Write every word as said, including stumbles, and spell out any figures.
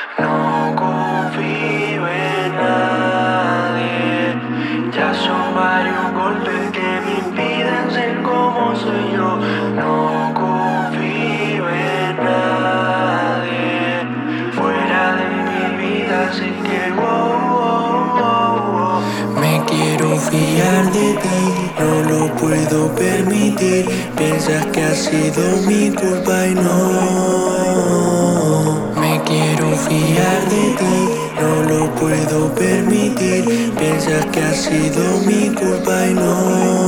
No confío en nadie. Ya son varios golpes que me impiden ser como soy yo. No confío en nadie. Fuera de mi vida sé que wow, wow, wow, wow. Me quiero fiar de ti, no lo puedo permitir. Piensas que ha sido mi culpa y no. Me quiero fiar de ti, no lo puedo permitir. Piensas que ha sido mi culpa y no.